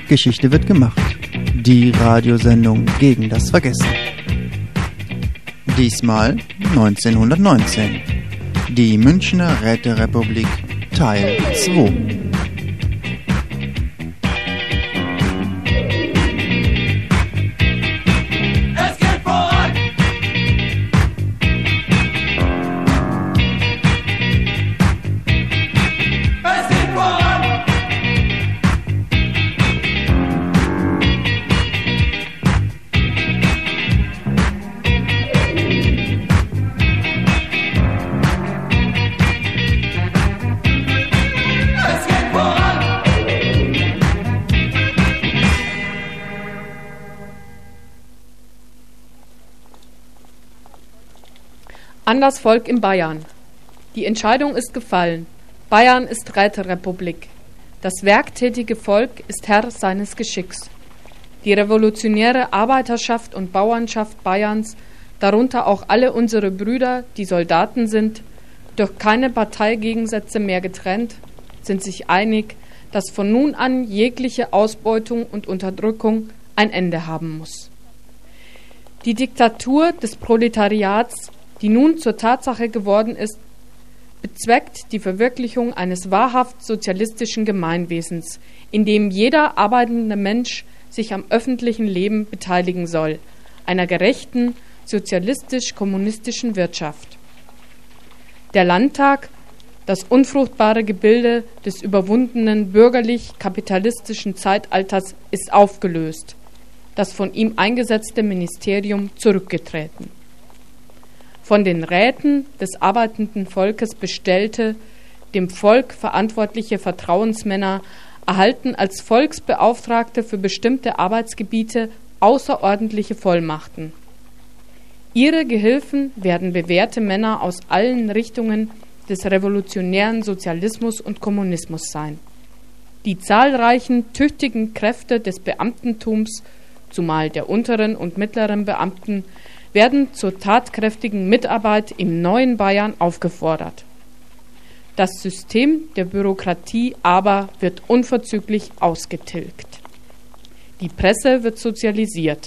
Geschichte wird gemacht. Die Radiosendung gegen das Vergessen. Diesmal 1919. Die Münchner Räterepublik Teil 2. An das Volk in Bayern. Die Entscheidung ist gefallen. Bayern ist Räterepublik. Das werktätige Volk ist Herr seines Geschicks. Die revolutionäre Arbeiterschaft und Bauernschaft Bayerns, darunter auch alle unsere Brüder, die Soldaten sind, durch keine Parteigegensätze mehr getrennt, sind sich einig, dass von nun an jegliche Ausbeutung und Unterdrückung ein Ende haben muss. Die Diktatur des Proletariats, die nun zur Tatsache geworden ist, bezweckt die Verwirklichung eines wahrhaft sozialistischen Gemeinwesens, in dem jeder arbeitende Mensch sich am öffentlichen Leben beteiligen soll, einer gerechten, sozialistisch-kommunistischen Wirtschaft. Der Landtag, das unfruchtbare Gebilde des überwundenen bürgerlich-kapitalistischen Zeitalters, ist aufgelöst, das von ihm eingesetzte Ministerium zurückgetreten. Von den Räten des arbeitenden Volkes bestellte, dem Volk verantwortliche Vertrauensmänner erhalten als Volksbeauftragte für bestimmte Arbeitsgebiete außerordentliche Vollmachten. Ihre Gehilfen werden bewährte Männer aus allen Richtungen des revolutionären Sozialismus und Kommunismus sein. Die zahlreichen, tüchtigen Kräfte des Beamtentums, zumal der unteren und mittleren Beamten, werden zur tatkräftigen Mitarbeit im neuen Bayern aufgefordert. Das System der Bürokratie aber wird unverzüglich ausgetilgt. Die Presse wird sozialisiert.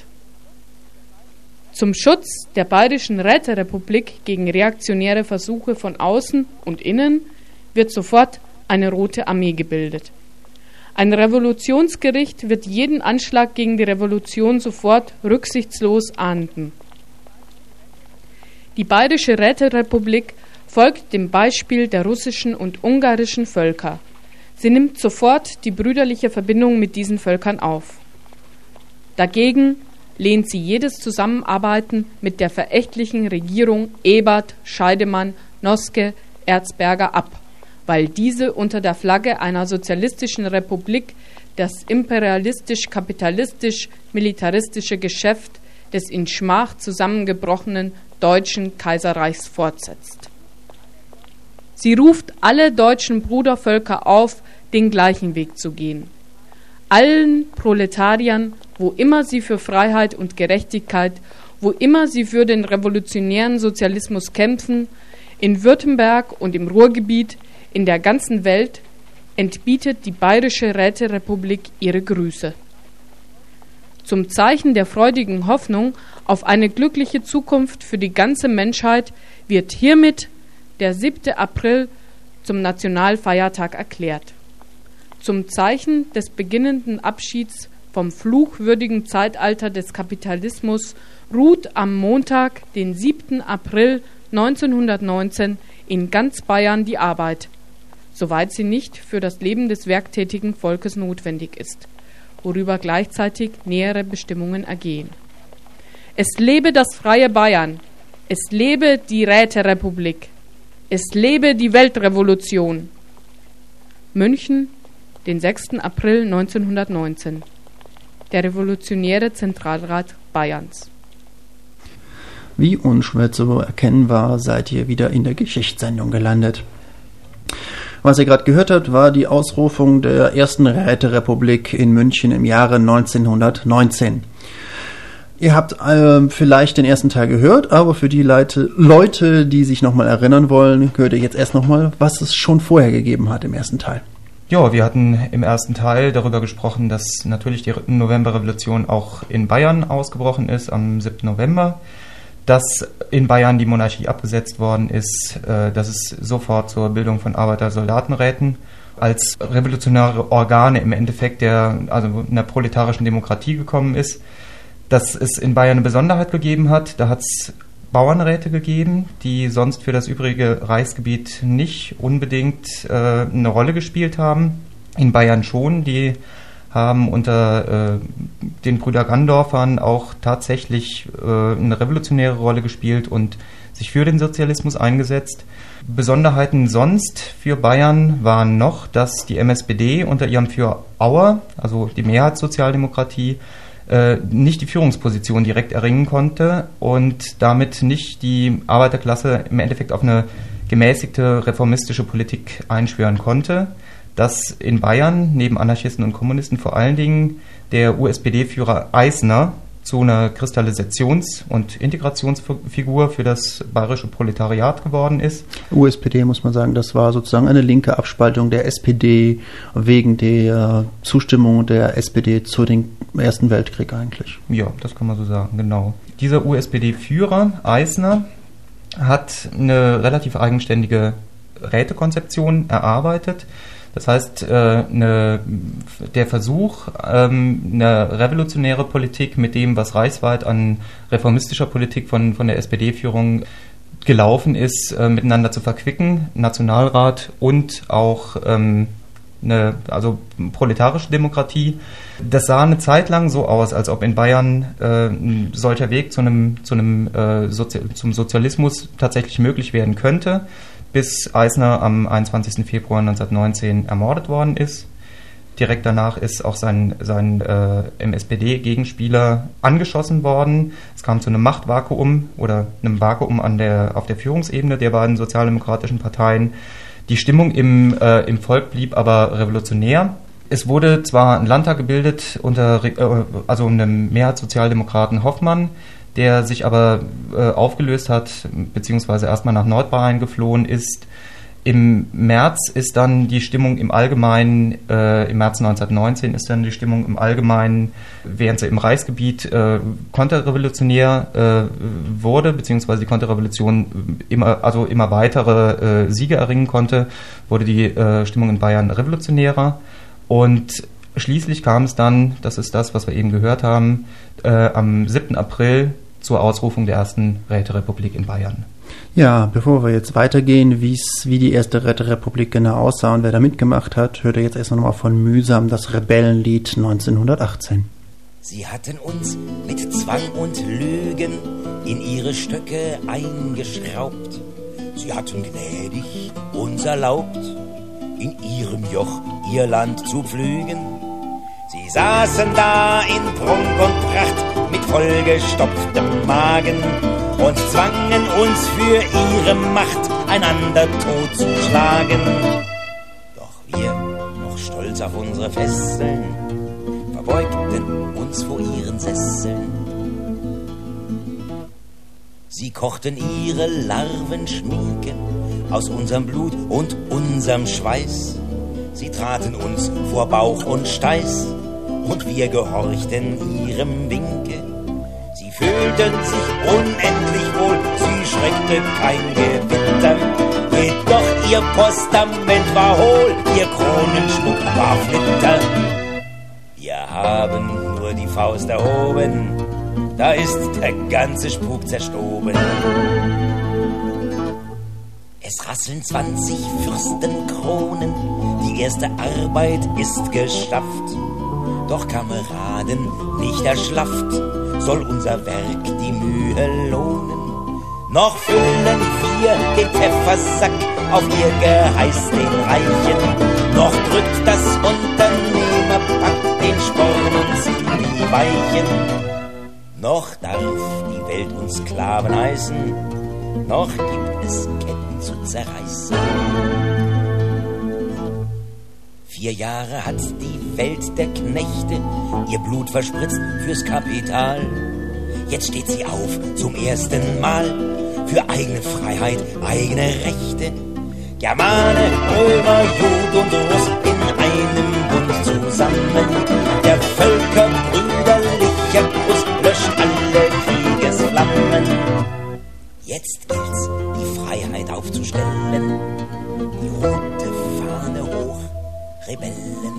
Zum Schutz der bayerischen Räterepublik gegen reaktionäre Versuche von außen und innen wird sofort eine Rote Armee gebildet. Ein Revolutionsgericht wird jeden Anschlag gegen die Revolution sofort rücksichtslos ahnden. Die bayerische Räterepublik folgt dem Beispiel der russischen und ungarischen Völker. Sie nimmt sofort die brüderliche Verbindung mit diesen Völkern auf. Dagegen lehnt sie jedes Zusammenarbeiten mit der verächtlichen Regierung Ebert, Scheidemann, Noske, Erzberger ab, weil diese unter der Flagge einer sozialistischen Republik das imperialistisch-kapitalistisch-militaristische Geschäft des in Schmach zusammengebrochenen Deutschen Kaiserreichs fortsetzt. Sie ruft alle deutschen Brudervölker auf, den gleichen Weg zu gehen. Allen Proletariern, wo immer sie für Freiheit und Gerechtigkeit, wo immer sie für den revolutionären Sozialismus kämpfen, in Württemberg und im Ruhrgebiet, in der ganzen Welt, entbietet die bayerische Räterepublik ihre Grüße. Zum Zeichen der freudigen Hoffnung auf eine glückliche Zukunft für die ganze Menschheit wird hiermit der 7. April zum Nationalfeiertag erklärt. Zum Zeichen des beginnenden Abschieds vom fluchwürdigen Zeitalter des Kapitalismus ruht am Montag, den 7. April 1919, in ganz Bayern die Arbeit, soweit sie nicht für das Leben des werktätigen Volkes notwendig ist, worüber gleichzeitig nähere Bestimmungen ergehen. Es lebe das freie Bayern, es lebe die Räterepublik, es lebe die Weltrevolution. München, den 6. April 1919. Der Revolutionäre Zentralrat Bayerns. Wie unschwer zu erkennen war, seid ihr wieder in der Geschichtssendung gelandet. Was ihr gerade gehört habt, war die Ausrufung der ersten Räterepublik in München im Jahre 1919. Ihr habt vielleicht den ersten Teil gehört, aber für die Leute, die sich nochmal erinnern wollen, hört ihr jetzt erst nochmal, was es schon vorher gegeben hat im ersten Teil. Ja, wir hatten im ersten Teil darüber gesprochen, dass natürlich die Novemberrevolution auch in Bayern ausgebrochen ist am 7. November, dass in Bayern die Monarchie abgesetzt worden ist, dass es sofort zur Bildung von Arbeiter-Soldatenräten als revolutionäre Organe im Endeffekt einer proletarischen Demokratie gekommen ist, dass es in Bayern eine Besonderheit gegeben hat. Da hat es Bauernräte gegeben, die sonst für das übrige Reichsgebiet nicht unbedingt eine Rolle gespielt haben. In Bayern schon. Die haben unter den Brüder Gandorfern auch tatsächlich eine revolutionäre Rolle gespielt und sich für den Sozialismus eingesetzt. Besonderheiten sonst für Bayern waren noch, dass die MSPD unter ihrem Führer Auer, also die Mehrheitssozialdemokratie, nicht die Führungsposition direkt erringen konnte und damit nicht die Arbeiterklasse im Endeffekt auf eine gemäßigte reformistische Politik einschwören konnte, dass in Bayern neben Anarchisten und Kommunisten vor allen Dingen der USPD-Führer Eisner zu einer Kristallisations- und Integrationsfigur für das bayerische Proletariat geworden ist. USPD, muss man sagen, das war sozusagen eine linke Abspaltung der SPD wegen der Zustimmung der SPD zu dem Ersten Weltkrieg eigentlich. Ja, das kann man so sagen, genau. Dieser USPD-Führer, Eisner, hat eine relativ eigenständige Rätekonzeption erarbeitet. Das heißt, der Versuch, eine revolutionäre Politik mit dem, was reichsweit an reformistischer Politik von der SPD-Führung gelaufen ist, miteinander zu verquicken, Nationalrat und auch proletarische Demokratie. Das sah eine Zeit lang so aus, als ob in Bayern ein solcher Weg zum Sozialismus tatsächlich möglich werden könnte, bis Eisner am 21. Februar 1919 ermordet worden ist. Direkt danach ist auch sein MSPD-Gegenspieler angeschossen worden. Es kam zu einem Machtvakuum oder einem Vakuum auf der Führungsebene der beiden sozialdemokratischen Parteien. Die Stimmung im Volk blieb aber revolutionär. Es wurde zwar ein Landtag gebildet unter einem Mehrheitssozialdemokraten Hoffmann, der sich aber aufgelöst hat, beziehungsweise erstmal nach Nordbayern geflohen ist. Im März ist dann die Stimmung im Allgemeinen, im März 1919 ist dann die Stimmung im Allgemeinen, während sie im Reichsgebiet konterrevolutionär wurde, beziehungsweise die Konterrevolution immer weitere Siege erringen konnte, wurde die Stimmung in Bayern revolutionärer. Und schließlich kam es dann, das ist das, was wir eben gehört haben, am 7. April zur Ausrufung der ersten Räterepublik in Bayern. Ja, bevor wir jetzt weitergehen, wie die erste Räterepublik genau aussah und wer da mitgemacht hat, hört ihr jetzt erst nochmal von Mühsam das Rebellenlied 1918. Sie hatten uns mit Zwang und Lügen in ihre Stöcke eingeschraubt. Sie hatten gnädig uns erlaubt, in ihrem Joch ihr Land zu pflügen. Sie saßen da in Prunk und Pracht mit vollgestopftem Magen und zwangen uns für ihre Macht einander totzuschlagen. Doch wir, noch stolz auf unsere Fesseln, verbeugten uns vor ihren Sesseln. Sie kochten ihre Larvenschminken aus unserem Blut und unserem Schweiß. Sie traten uns vor Bauch und Steiß und wir gehorchten ihrem Winke. Sie fühlten sich unendlich wohl, sie schreckte kein Gewitter. Jedoch ihr Postament war hohl, ihr Kronenschmuck war Flitter. Wir haben nur die Faust erhoben, da ist der ganze Spuk zerstoben. Es rasseln 20 Fürstenkronen, die erste Arbeit ist geschafft. Doch Kameraden, nicht erschlafft, soll unser Werk die Mühe lohnen. Noch füllen wir den Pfeffersack auf ihr Geheiß den Reichen. Noch drückt das Unternehmerpack den Sporn uns in die Weichen. Noch darf die Welt uns Sklaven heißen, noch gibt es Ketten zu zerreißen. 4 Jahre hat die Welt der Knechte ihr Blut verspritzt fürs Kapital. Jetzt steht sie auf zum ersten Mal für eigene Freiheit, eigene Rechte. Germane, Römer, Jud und Russ in zusammen. Der völkerbrüderliche Kuss löscht alle Kriegesflammen. Jetzt gilt's, die Freiheit aufzustellen. Die rote Fahne hoch, Rebellen.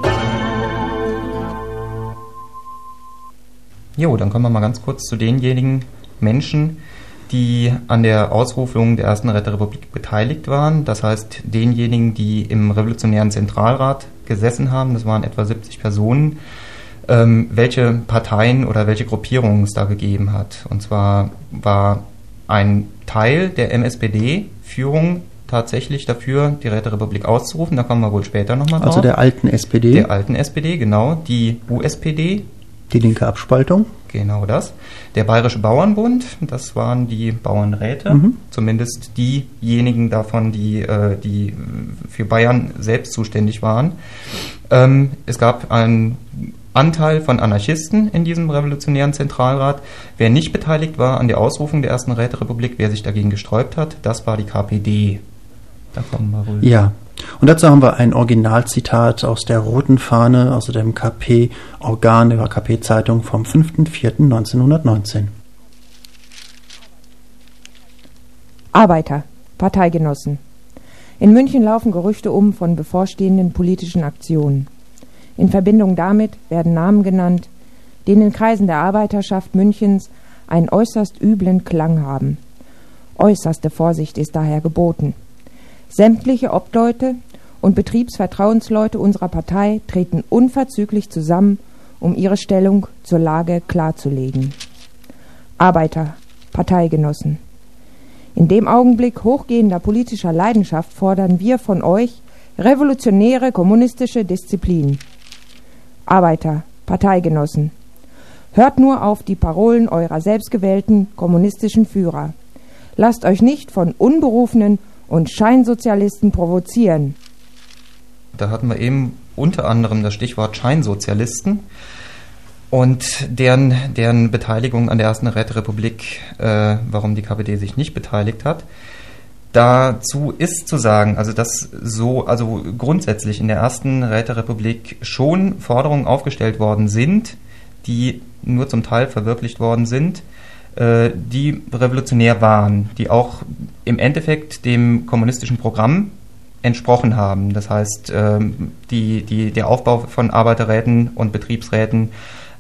Jo, dann kommen wir mal ganz kurz zu denjenigen Menschen, die an der Ausrufung der ersten Räterepublik beteiligt waren. Das heißt, denjenigen, die im Revolutionären Zentralrat gesessen haben, das waren etwa 70 Personen, welche Parteien oder welche Gruppierungen es da gegeben hat. Und zwar war ein Teil der MSPD-Führung tatsächlich dafür, die Räterepublik auszurufen. Da kommen wir wohl später nochmal drauf. Also der alten SPD. Der alten SPD, genau. Die USPD. Die linke Abspaltung. Genau das. Der Bayerische Bauernbund, das waren die Bauernräte, zumindest diejenigen davon, die für Bayern selbst zuständig waren. Es gab einen Anteil von Anarchisten in diesem revolutionären Zentralrat. Wer nicht beteiligt war an der Ausrufung der ersten Räterepublik, wer sich dagegen gesträubt hat, das war die KPD. Da kommen wir wohl. Ja. Und dazu haben wir ein Originalzitat aus der Roten Fahne, also dem KP-Organ der KP-Zeitung vom 5.4.1919. Arbeiter, Parteigenossen. In München laufen Gerüchte von bevorstehenden politischen Aktionen. In Verbindung damit werden Namen genannt, die in den Kreisen der Arbeiterschaft Münchens einen äußerst üblen Klang haben. Äußerste Vorsicht ist daher geboten. Sämtliche Obleute und Betriebsvertrauensleute unserer Partei treten unverzüglich zusammen, um ihre Stellung zur Lage klarzulegen. Arbeiter, Parteigenossen. In dem Augenblick hochgehender politischer Leidenschaft fordern wir von euch revolutionäre kommunistische Disziplin. Arbeiter, Parteigenossen. Hört nur auf die Parolen eurer selbstgewählten kommunistischen Führer. Lasst euch nicht von unberufenen und Scheinsozialisten provozieren. Da hatten wir eben unter anderem das Stichwort Scheinsozialisten und deren Beteiligung an der ersten Räterepublik, warum die KPD sich nicht beteiligt hat. Dazu ist zu sagen, also grundsätzlich in der ersten Räterepublik schon Forderungen aufgestellt worden sind, die nur zum Teil verwirklicht worden sind, die revolutionär waren, die auch im Endeffekt dem kommunistischen Programm entsprochen haben. Das heißt, der Aufbau von Arbeiterräten und Betriebsräten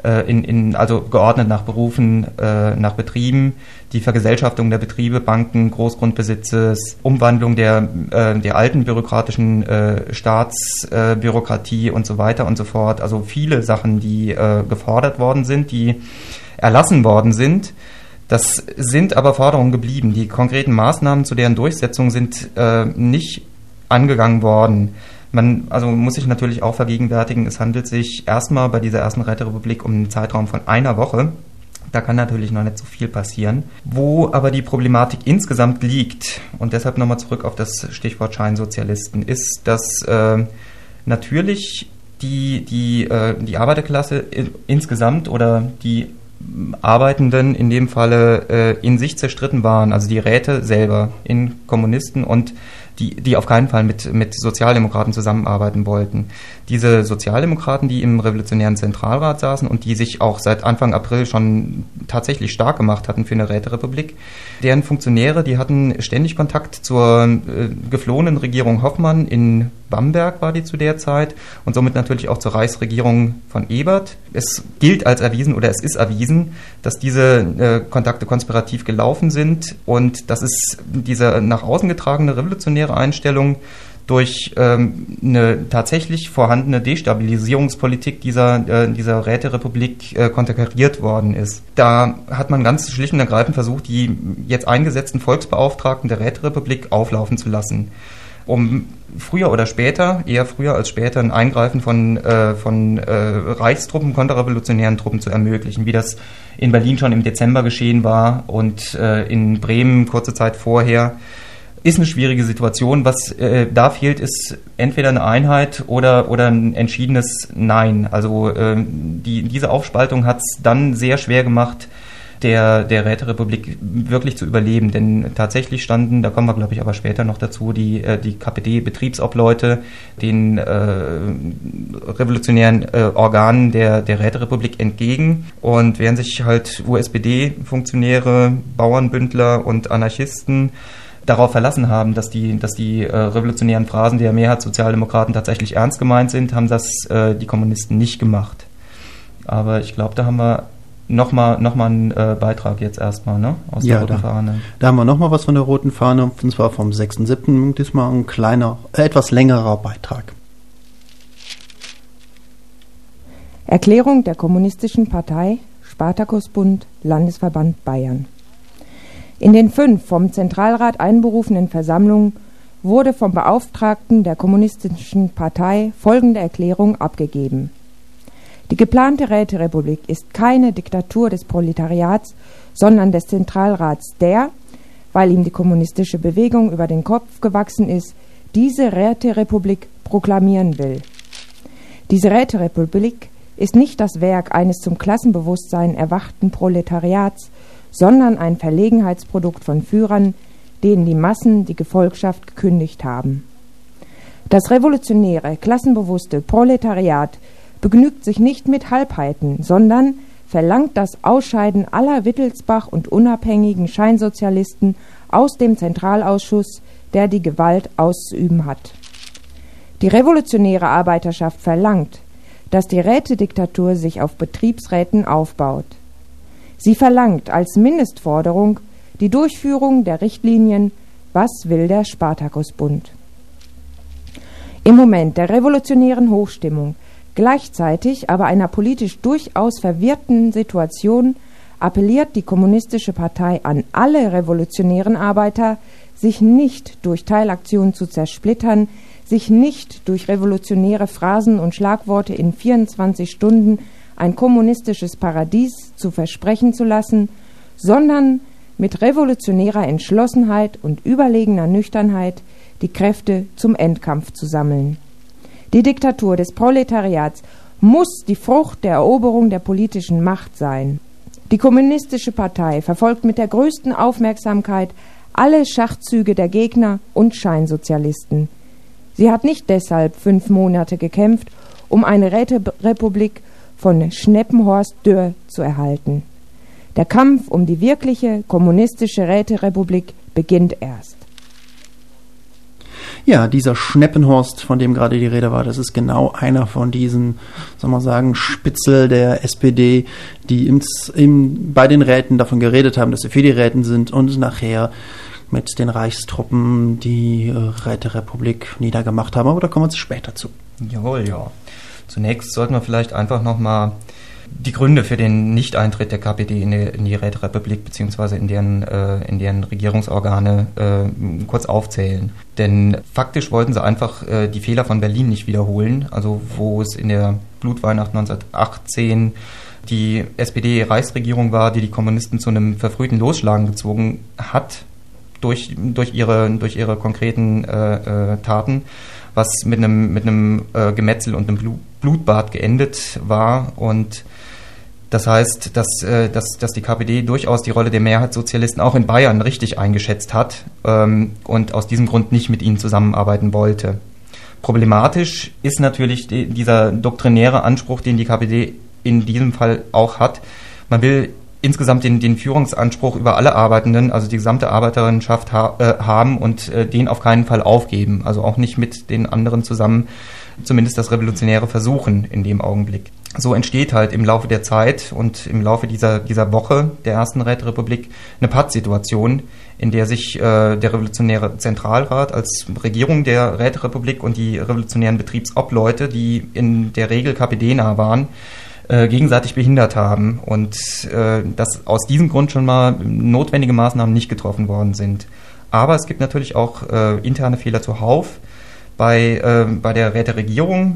also geordnet nach Berufen, nach Betrieben, die Vergesellschaftung der Betriebe, Banken, Großgrundbesitzes, Umwandlung der alten bürokratischen Staatsbürokratie und so weiter und so fort. Also viele Sachen, die gefordert worden sind, die erlassen worden sind. Das sind aber Forderungen geblieben. Die konkreten Maßnahmen zu deren Durchsetzung sind nicht angegangen worden. Man muss sich natürlich auch vergegenwärtigen, es handelt sich erstmal bei dieser ersten Räterepublik um einen Zeitraum von einer Woche. Da kann natürlich noch nicht so viel passieren. Wo aber die Problematik insgesamt liegt, und deshalb nochmal zurück auf das Stichwort Scheinsozialisten, ist, dass natürlich die Arbeiterklasse insgesamt oder die Arbeitenden in dem Falle in sich zerstritten waren, also die Räte selber in Kommunisten und die auf keinen Fall mit Sozialdemokraten zusammenarbeiten wollten. Diese Sozialdemokraten, die im Revolutionären Zentralrat saßen und die sich auch seit Anfang April schon tatsächlich stark gemacht hatten für eine Räterepublik, deren Funktionäre, die hatten ständig Kontakt zur geflohenen Regierung Hoffmann in Bamberg war die zu der Zeit und somit natürlich auch zur Reichsregierung von Ebert. Es gilt als erwiesen oder es ist erwiesen, dass diese Kontakte konspirativ gelaufen sind und dass es diese nach außen getragene revolutionäre Einstellung durch eine tatsächlich vorhandene Destabilisierungspolitik dieser Räterepublik konterkariert worden ist. Da hat man ganz schlicht und ergreifend versucht, die jetzt eingesetzten Volksbeauftragten der Räterepublik auflaufen zu lassen, um früher oder später, eher früher als später, ein Eingreifen von Reichstruppen, konterrevolutionären Truppen zu ermöglichen, wie das in Berlin schon im Dezember geschehen war und in Bremen kurze Zeit vorher. Ist eine schwierige Situation. Was da fehlt, ist entweder eine Einheit oder ein entschiedenes Nein. Also diese Aufspaltung hat es dann sehr schwer gemacht, der Räterepublik wirklich zu überleben. Denn tatsächlich standen, da kommen wir glaube ich aber später noch dazu, die KPD-Betriebsobleute den revolutionären Organen der Räterepublik entgegen. Und während sich halt USPD-Funktionäre, Bauernbündler und Anarchisten darauf verlassen haben, dass die revolutionären Phrasen der Mehrheitssozialdemokraten tatsächlich ernst gemeint sind, haben das die Kommunisten nicht gemacht. Aber ich glaube, da haben wir nochmal einen Beitrag jetzt erstmal, ne? Aus der Roten Fahne. Da haben wir nochmal was von der Roten Fahne, und zwar vom 6.7. Diesmal ein kleiner, etwas längerer Beitrag. Erklärung der Kommunistischen Partei, Spartakusbund, Landesverband Bayern. In den 5 vom Zentralrat einberufenen Versammlungen wurde vom Beauftragten der Kommunistischen Partei folgende Erklärung abgegeben. Die geplante Räterepublik ist keine Diktatur des Proletariats, sondern des Zentralrats, der, weil ihm die kommunistische Bewegung über den Kopf gewachsen ist, diese Räterepublik proklamieren will. Diese Räterepublik ist nicht das Werk eines zum Klassenbewusstsein erwachten Proletariats, sondern ein Verlegenheitsprodukt von Führern, denen die Massen die Gefolgschaft gekündigt haben. Das revolutionäre, klassenbewusste Proletariat begnügt sich nicht mit Halbheiten, sondern verlangt das Ausscheiden aller Wittelsbach und unabhängigen Scheinsozialisten aus dem Zentralausschuss, der die Gewalt auszuüben hat. Die revolutionäre Arbeiterschaft verlangt, dass die Rätediktatur sich auf Betriebsräten aufbaut. Sie verlangt als Mindestforderung die Durchführung der Richtlinien Was will der Spartakusbund? Im Moment der revolutionären Hochstimmung, gleichzeitig aber einer politisch durchaus verwirrten Situation, appelliert die Kommunistische Partei an alle revolutionären Arbeiter, sich nicht durch Teilaktionen zu zersplittern, sich nicht durch revolutionäre Phrasen und Schlagworte in 24 Stunden ein kommunistisches Paradies zu versprechen zu lassen, sondern mit revolutionärer Entschlossenheit und überlegener Nüchternheit die Kräfte zum Endkampf zu sammeln. Die Diktatur des Proletariats muss die Frucht der Eroberung der politischen Macht sein. Die Kommunistische Partei verfolgt mit der größten Aufmerksamkeit alle Schachzüge der Gegner und Scheinsozialisten. Sie hat nicht deshalb 5 Monate gekämpft, um eine Räterepublik von Schneppenhorst Dürr zu erhalten. Der Kampf um die wirkliche kommunistische Räterepublik beginnt erst. Ja, dieser Schneppenhorst, von dem gerade die Rede war, das ist genau einer von diesen, soll man sagen, Spitzel der SPD, die bei den Räten davon geredet haben, dass sie für die Räten sind und nachher mit den Reichstruppen die Räterepublik niedergemacht haben. Aber da kommen wir später zu. Jawohl, ja. Zunächst sollten wir vielleicht einfach nochmal die Gründe für den Nichteintritt der KPD in die Räterepublik bzw. in deren Regierungsorgane kurz aufzählen. Denn faktisch wollten sie einfach die Fehler von Berlin nicht wiederholen, also wo es in der Blutweihnacht 1918 die SPD-Reichsregierung war, die Kommunisten zu einem verfrühten Losschlagen gezwungen hat durch ihre konkreten Taten, was mit einem Gemetzel und einem Blutbad geendet war. Und das heißt, dass die KPD durchaus die Rolle der Mehrheitssozialisten auch in Bayern richtig eingeschätzt hat und aus diesem Grund nicht mit ihnen zusammenarbeiten wollte. Problematisch ist natürlich dieser doktrinäre Anspruch, den die KPD in diesem Fall auch hat. Man will insgesamt den Führungsanspruch über alle Arbeitenden, also die gesamte Arbeiterinnenschaft haben und den auf keinen Fall aufgeben, also auch nicht mit den anderen zusammen zumindest das Revolutionäre versuchen in dem Augenblick. So entsteht halt im Laufe der Zeit und im Laufe dieser Woche der ersten Räterepublik eine Pattsituation, in der sich der Revolutionäre Zentralrat als Regierung der Räterepublik und die revolutionären Betriebsobleute, die in der Regel KPD-nah waren, gegenseitig behindert haben und dass aus diesem Grund schon mal notwendige Maßnahmen nicht getroffen worden sind. Aber es gibt natürlich auch interne Fehler zuhauf bei der Räteregierung,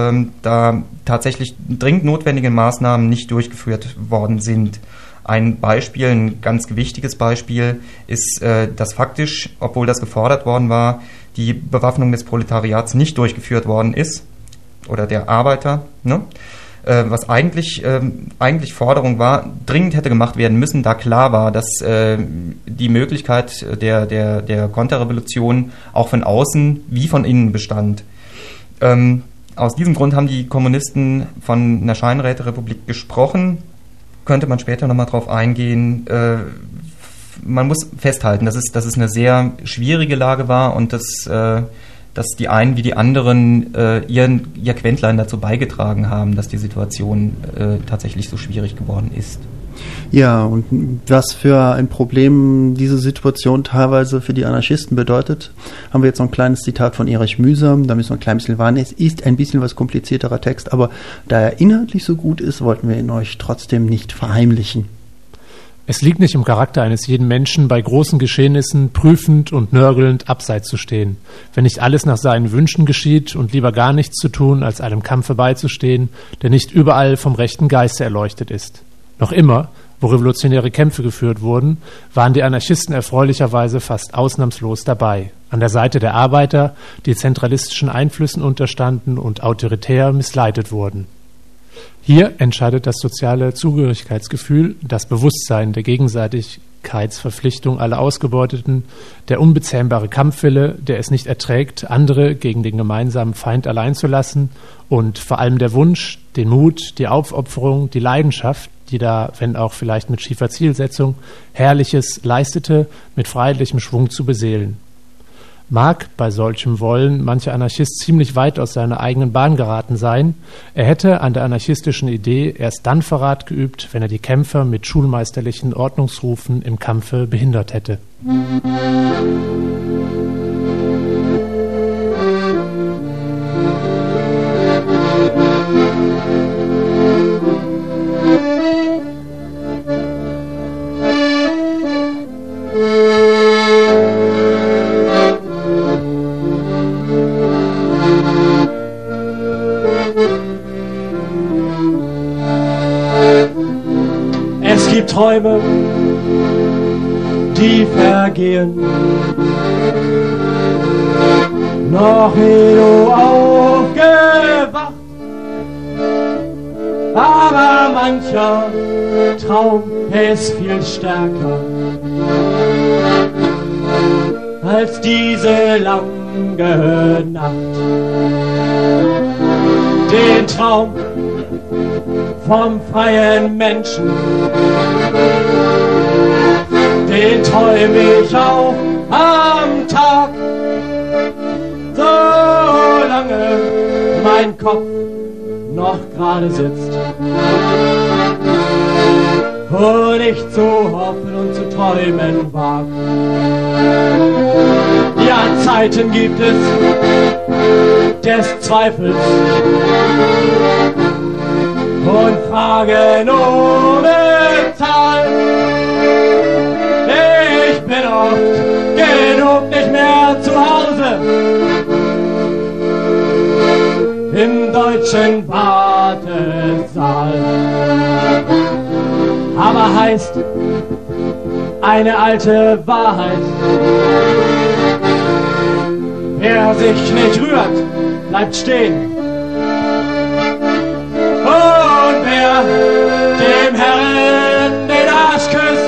da tatsächlich dringend notwendige Maßnahmen nicht durchgeführt worden sind. Ein ganz wichtiges Beispiel ist, dass faktisch, obwohl das gefordert worden war, die Bewaffnung des Proletariats nicht durchgeführt worden ist, oder der Arbeiter, ne? was eigentlich Forderung war, dringend hätte gemacht werden müssen, da klar war, dass die Möglichkeit der Konterrevolution auch von außen wie von innen bestand. Aus diesem Grund haben die Kommunisten von einer Scheinräterepublik gesprochen. Könnte man später nochmal drauf eingehen. Man muss festhalten, dass es eine sehr schwierige Lage war und dass die einen wie die anderen ihr Quäntlein dazu beigetragen haben, dass die Situation tatsächlich so schwierig geworden ist. Ja, und was für ein Problem diese Situation teilweise für die Anarchisten bedeutet, haben wir jetzt noch ein kleines Zitat von Erich Mühsam, da müssen wir ein klein bisschen warnen. Es ist ein bisschen was komplizierterer Text, aber da er inhaltlich so gut ist, wollten wir ihn euch trotzdem nicht verheimlichen. Es liegt nicht im Charakter eines jeden Menschen, bei großen Geschehnissen prüfend und nörgelnd abseits zu stehen. Wenn nicht alles nach seinen Wünschen geschieht und lieber gar nichts zu tun, als einem Kampfe beizustehen, der nicht überall vom rechten Geiste erleuchtet ist. Noch immer, wo revolutionäre Kämpfe geführt wurden, waren die Anarchisten erfreulicherweise fast ausnahmslos dabei. An der Seite der Arbeiter, die zentralistischen Einflüssen unterstanden und autoritär missleitet wurden. Hier entscheidet das soziale Zugehörigkeitsgefühl, das Bewusstsein der Gegenseitigkeitsverpflichtung aller Ausgebeuteten, der unbezähmbare Kampfwille, der es nicht erträgt, andere gegen den gemeinsamen Feind allein zu lassen, und vor allem der Wunsch, den Mut, die Aufopferung, die Leidenschaft, die da, wenn auch vielleicht mit schiefer Zielsetzung, Herrliches leistete, mit freiheitlichem Schwung zu beseelen. Mag bei solchem Wollen mancher Anarchist ziemlich weit aus seiner eigenen Bahn geraten sein, er hätte an der anarchistischen Idee erst dann Verrat geübt, wenn er die Kämpfer mit schulmeisterlichen Ordnungsrufen im Kampfe behindert hätte. Träume, die vergehen, noch ehe du aufgewacht, aber mancher Traum ist viel stärker als diese lange Nacht. Den Traum vom freien Menschen, den träum ich auch am Tag, solange mein Kopf noch gerade sitzt und ich zu hoffen und zu träumen wag. Ja, Zeiten gibt es des Zweifels und Fragen ohne Zahl. Ich bin oft genug nicht mehr zu Hause im deutschen Wartesaal. Aber heißt eine alte Wahrheit: wer sich nicht rührt, bleibt stehen. Und wer dem Herrn den Arsch küsst,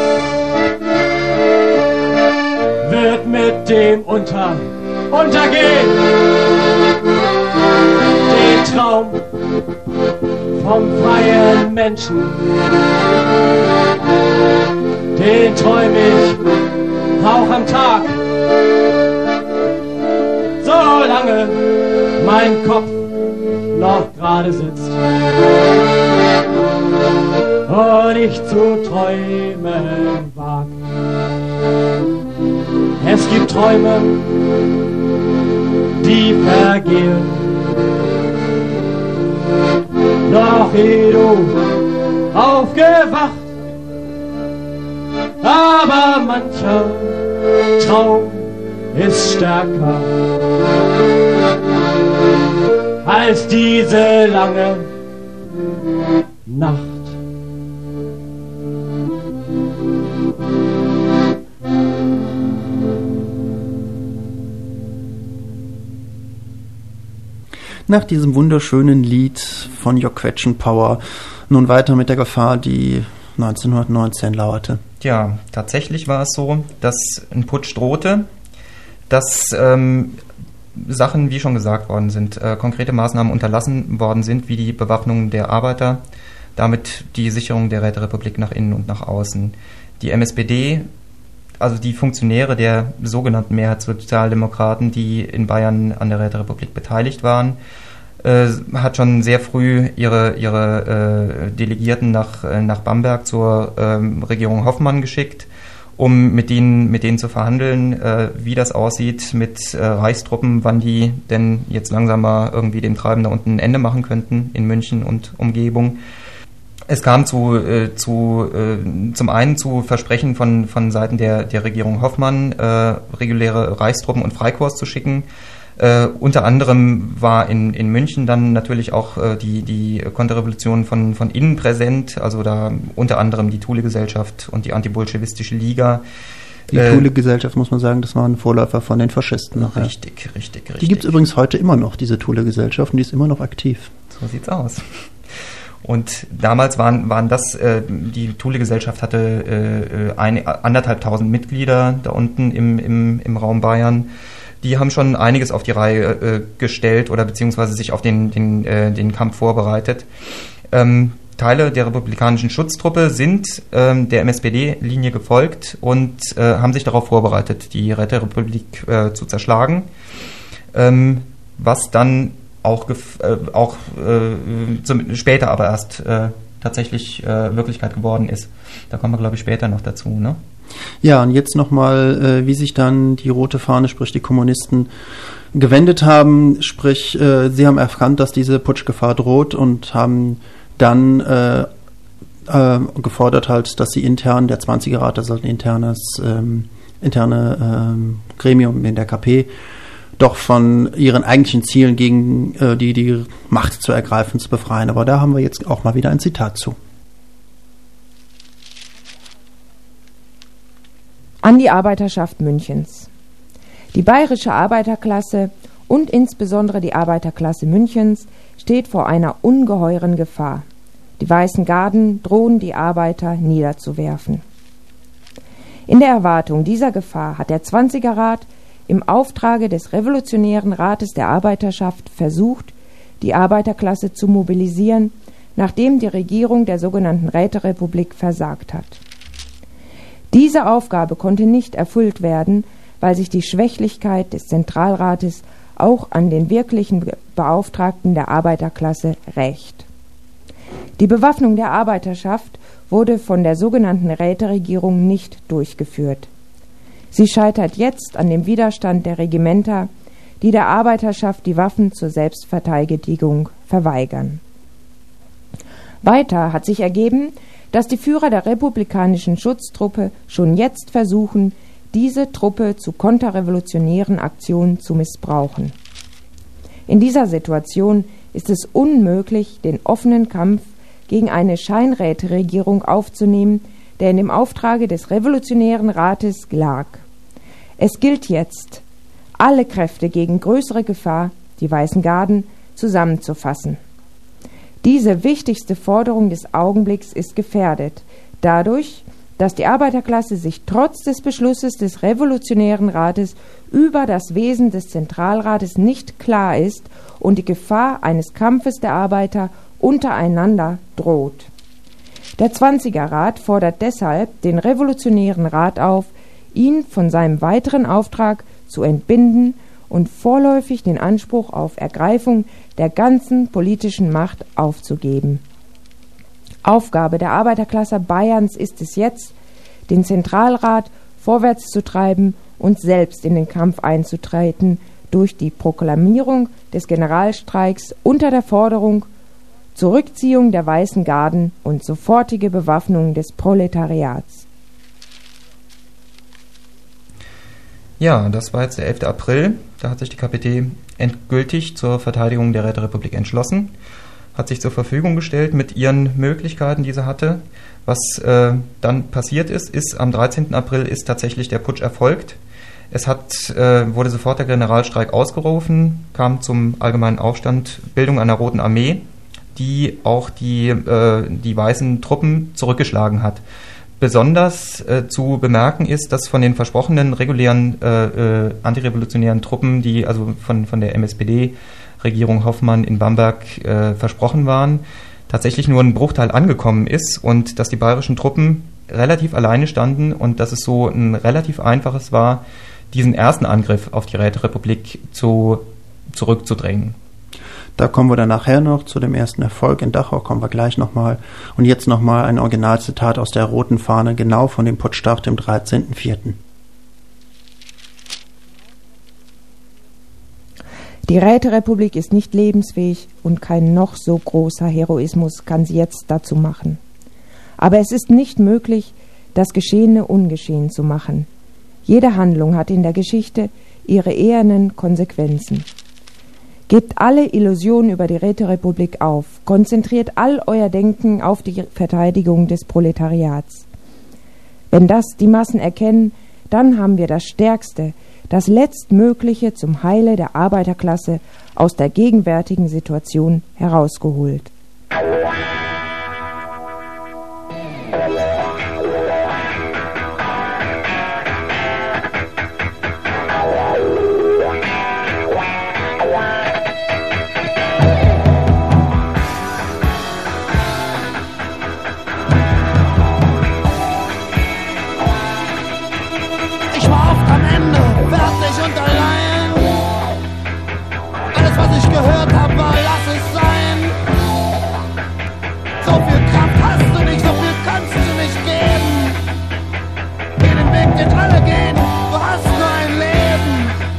wird mit dem untergehen. Den Traum vom freien Menschen, den träum ich auch am Tag, solange mein Kopf noch gerade sitzt und ich zu träumen wag. Es gibt Träume, die vergehen, noch ehe du aufgewacht, aber mancher Traum ist stärker als diese lange Nacht. Nach diesem wunderschönen Lied von Your Question Power nun weiter mit der Gefahr, die 1919 lauerte. Ja, tatsächlich war es so, dass ein Putsch drohte, dass Sachen, wie schon gesagt worden sind, konkrete Maßnahmen unterlassen worden sind, wie die Bewaffnung der Arbeiter, damit die Sicherung der Räterepublik nach innen und nach außen. Die MSPD, also die Funktionäre der sogenannten Mehrheitssozialdemokraten, die in Bayern an der Räterepublik beteiligt waren, hat schon sehr früh ihre Delegierten nach Bamberg zur Regierung Hoffmann geschickt, um mit denen zu verhandeln, wie das aussieht mit Reichstruppen, wann die denn jetzt langsam mal irgendwie dem Treiben da unten ein Ende machen könnten in München und Umgebung. Es kam zum einen zu Versprechen von Seiten der Regierung Hoffmann, reguläre Reichstruppen und Freikorps zu schicken. Unter anderem war in München dann natürlich auch die Konterrevolution von innen präsent, also da unter anderem die Thule-Gesellschaft und die antibolschewistische Liga. Die Thule-Gesellschaft, muss man sagen, das war ein Vorläufer von den Faschisten. Richtig. Die gibt es übrigens heute immer noch, diese Thule-Gesellschaft, und die ist immer noch aktiv. So sieht's aus. Und damals waren das, die Thule-Gesellschaft hatte 1.500 Mitglieder da unten im Raum Bayern. Die haben schon einiges auf die Reihe gestellt oder beziehungsweise sich auf den Kampf vorbereitet. Teile der republikanischen Schutztruppe sind der MSPD-Linie gefolgt und haben sich darauf vorbereitet, die Räterepublik zu zerschlagen, was dann auch später aber erst tatsächlich Wirklichkeit geworden ist. Da kommen wir, glaube ich, später noch dazu, ne? Ja, und jetzt nochmal, wie sich dann die Rote Fahne, sprich die Kommunisten, gewendet haben, sprich, sie haben erkannt, dass diese Putschgefahr droht und haben dann gefordert halt, dass sie intern, der 20er-Rat, das ist halt ein interne Gremium in der KP, doch von ihren eigentlichen Zielen gegen die Macht zu ergreifen, zu befreien. Aber da haben wir jetzt auch mal wieder ein Zitat zu. An die Arbeiterschaft Münchens. Die bayerische Arbeiterklasse und insbesondere die Arbeiterklasse Münchens steht vor einer ungeheuren Gefahr. Die Weißen Garden drohen, die Arbeiter niederzuwerfen. In der Erwartung dieser Gefahr hat der 20er-Rat im Auftrage des Revolutionären Rates der Arbeiterschaft versucht, die Arbeiterklasse zu mobilisieren, nachdem die Regierung der sogenannten Räterepublik versagt hat. Diese Aufgabe konnte nicht erfüllt werden, weil sich die Schwächlichkeit des Zentralrates auch an den wirklichen Beauftragten der Arbeiterklasse rächt. Die Bewaffnung der Arbeiterschaft wurde von der sogenannten Räteregierung nicht durchgeführt. Sie scheitert jetzt an dem Widerstand der Regimenter, die der Arbeiterschaft die Waffen zur Selbstverteidigung verweigern. Weiter hat sich ergeben, dass die Führer der republikanischen Schutztruppe schon jetzt versuchen, diese Truppe zu konterrevolutionären Aktionen zu missbrauchen. In dieser Situation ist es unmöglich, den offenen Kampf gegen eine Scheinräteregierung aufzunehmen, der in dem Auftrage des Revolutionären Rates lag. Es gilt jetzt, alle Kräfte gegen größere Gefahr, die Weißen Garden, zusammenzufassen. Diese wichtigste Forderung des Augenblicks ist gefährdet, dadurch, dass die Arbeiterklasse sich trotz des Beschlusses des Revolutionären Rates über das Wesen des Zentralrates nicht klar ist und die Gefahr eines Kampfes der Arbeiter untereinander droht. Der 20er-Rat fordert deshalb den Revolutionären Rat auf, ihn von seinem weiteren Auftrag zu entbinden und vorläufig den Anspruch auf Ergreifung der ganzen politischen Macht aufzugeben. Aufgabe der Arbeiterklasse Bayerns ist es jetzt, den Zentralrat vorwärts zu treiben und selbst in den Kampf einzutreten durch die Proklamierung des Generalstreiks unter der Forderung Zurückziehung der Weißen Garden und sofortige Bewaffnung des Proletariats. Ja, das war jetzt der 11. April. Da hat sich die KPD endgültig zur Verteidigung der Räterepublik entschlossen, hat sich zur Verfügung gestellt mit ihren Möglichkeiten, die sie hatte. Was dann passiert ist, am 13. April ist tatsächlich der Putsch erfolgt. Es wurde sofort der Generalstreik ausgerufen, kam zum allgemeinen Aufstand, Bildung einer Roten Armee, die auch die weißen Truppen zurückgeschlagen hat. Besonders zu bemerken ist, dass von den versprochenen regulären antirevolutionären Truppen, die also von der MSPD-Regierung Hoffmann in Bamberg versprochen waren, tatsächlich nur ein Bruchteil angekommen ist und dass die bayerischen Truppen relativ alleine standen und dass es so ein relativ einfaches war, diesen ersten Angriff auf die Räterepublik zurückzudrängen. Da kommen wir dann nachher noch zu dem ersten Erfolg in Dachau, kommen wir gleich nochmal. Und jetzt nochmal ein Originalzitat aus der Roten Fahne, genau von dem Putschstart dem 13.04. Die Räterepublik ist nicht lebensfähig und kein noch so großer Heroismus kann sie jetzt dazu machen. Aber es ist nicht möglich, das Geschehene ungeschehen zu machen. Jede Handlung hat in der Geschichte ihre ehernen Konsequenzen. Gebt alle Illusionen über die Räterepublik auf, konzentriert all euer Denken auf die Verteidigung des Proletariats. Wenn das die Massen erkennen, dann haben wir das Stärkste, das Letztmögliche zum Heile der Arbeiterklasse aus der gegenwärtigen Situation herausgeholt. Gehört habe, war lass es sein. So viel Kraft hast du nicht, so viel kannst du nicht geben. Geh den Weg, den alle gehen, du hast nur ein Leben.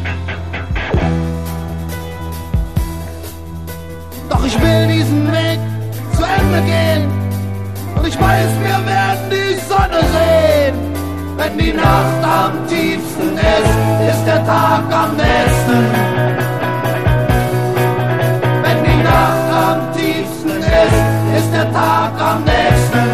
Doch ich will diesen Weg zu Ende gehen. Und ich weiß, wir werden die Sonne sehen. Wenn die Nacht am tiefsten ist der Tag am nächsten. Am tiefsten ist der Tag am nächsten.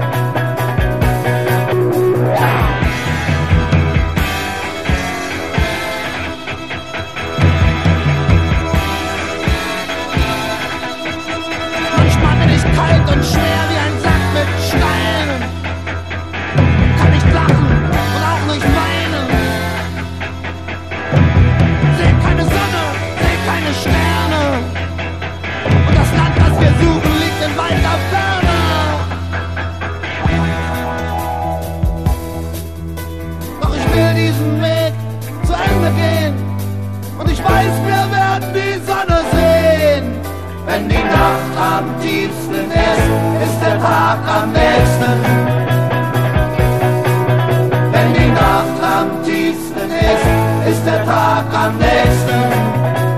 Manchmal bin ich kalt und schwer wie ein Sack mit Steinen. Kann nicht lachen und auch nicht weinen. Seh keine Sonne, seh keine Sterne. Das Land, das wir suchen, liegt in weiter Ferne. Doch ich will diesen Weg zu Ende gehen. Und ich weiß, wir werden die Sonne sehen. Wenn die Nacht am tiefsten ist der Tag am nächsten. Wenn die Nacht am tiefsten ist der Tag am nächsten.